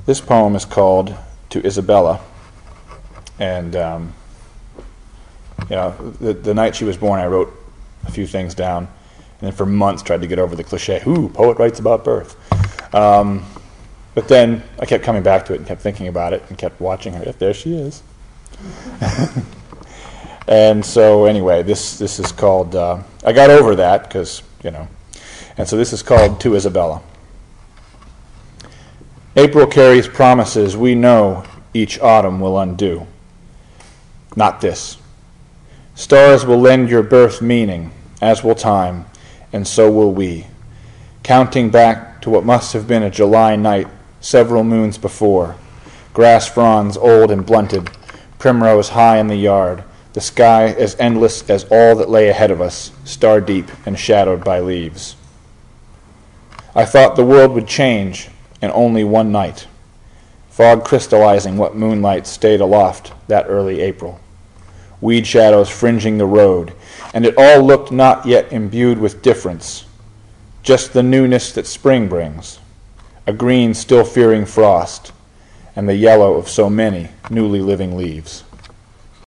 This poem is called To Isabella, and the night she was born, I wrote a few things down, and then for months tried to get over the cliche, poet writes about birth. But then I kept coming back to it and kept thinking about it and kept watching her. There she is. And so anyway, this is called, I got over that because, and so this is called To Isabella. April carries promises we know each autumn will undo. Not this. Stars will lend your birth meaning, as will time, and so will we, counting back to what must have been a July night several moons before, grass fronds old and blunted, primrose high in the yard, the sky as endless as all that lay ahead of us, star-deep and shadowed by leaves. I thought the world would change in only one night, fog crystallizing what moonlight stayed aloft that early April, weed shadows fringing the road, and it all looked not yet imbued with difference, just the newness that spring brings, a green still fearing frost, and the yellow of so many newly living leaves.